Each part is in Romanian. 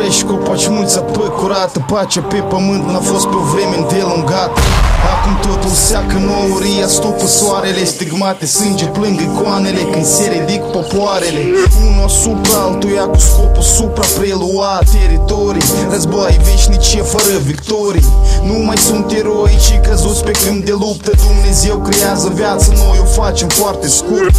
trăiești copaci mulți apă curată. Pacea pe pământ n-a fost pe o vreme îndelungată. Acum totul seacă nouria, stupă soarele, stigmate, sânge plâng icoanele când se ridic popoarele. Unul asupra altuia cu scopul supra prelua teritorii. Război veșnice fără victorii. Nu mai sunt eroi, ci căzuți pe câmp de luptă. Dumnezeu creează viață, noi o facem foarte scurtă.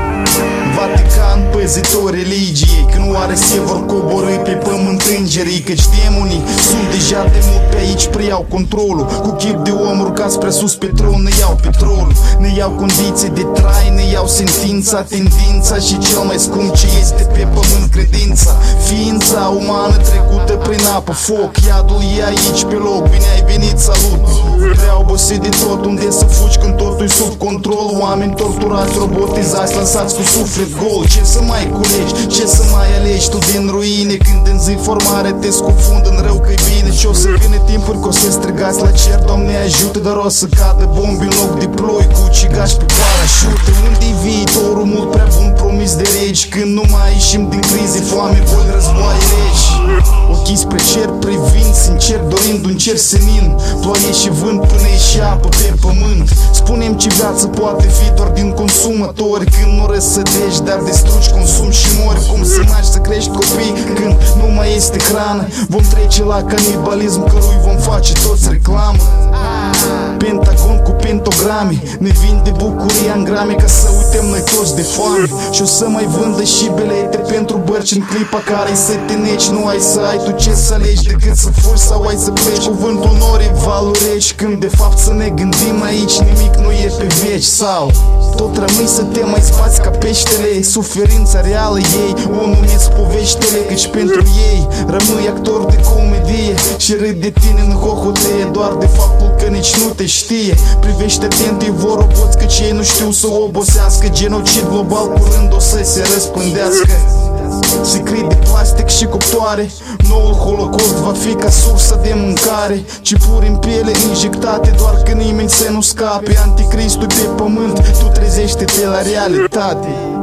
Vatican, păzitor religiei, că nu are se vor coborî pe pământ îngerii. Căci demonii sunt deja de mult pe aici, preiau controlul. Cu chip de om urcați prea sus pe tron, ne iau petrolul. Ne iau condiții de trai, ne iau sentința, tendința și cel mai scump ce este pe pământ, credința. Ființa umană trecută prin apă, foc, iadul e aici pe loc, bine ai venit, salut. Prea obosit de tot, unde să fugi când totul e sub control. Oameni torturați, robotizați, lăsați cu suflet gol. Ce să mai culegi, ce să mai alegi tu din ruine, când în zi formare te scufund în rău că-i bine. Și o să vină timpuri că o să strigați la cer, Doamne ajută, dar o să cadă bombi în loc de ploi cu ucigași pe parașute. Unde-i viitorul mult prea bun promis de regi, când nu mai ieșim din crize, foame, boli, războaie regi. Ochii spre cer privind, sincer dorind un cer senin, ploaie și vânt până ieși apă pe pământ. Spunem ce viață poate fi doar din consumatori, când nu răsădești, dar distrugi, consumi și mori. Cum să naști, să crești copii când nu mai este hrană? Vom trece la canibalism, cărui vom face toți reclamă. Pentagon cu pentograme ne vinde bucuria în grame, ca să uităm noi toți de foame. Și o să mai vândă și bilete pentru bărci în clipa care-i să te neci. Nu ai să ai tu ce să alegi decât să fugi sau ai să pleci. Cuvântul nori valureci, când de fapt să ne gândim aici nimic nu e pe veci. Sau tot rămâi să te mai spați ca peștele, suferința reală ei o numiți poveștele. Căci pentru ei rămâi actor de comedie și râd de tine în hohoteie, doar de faptul că nici nu te știe. Privește atent, ei vor roboți, căci ei nu știu să obosească. Genocid global curând o să se răspândească. Secret de plastic și cuptoare, noul holocaust va fi ca sursă de mâncare. Cipuri în piele injectate, doar că nimeni să nu scape. Anticristul pe pământ, tu trezește-te la realitate.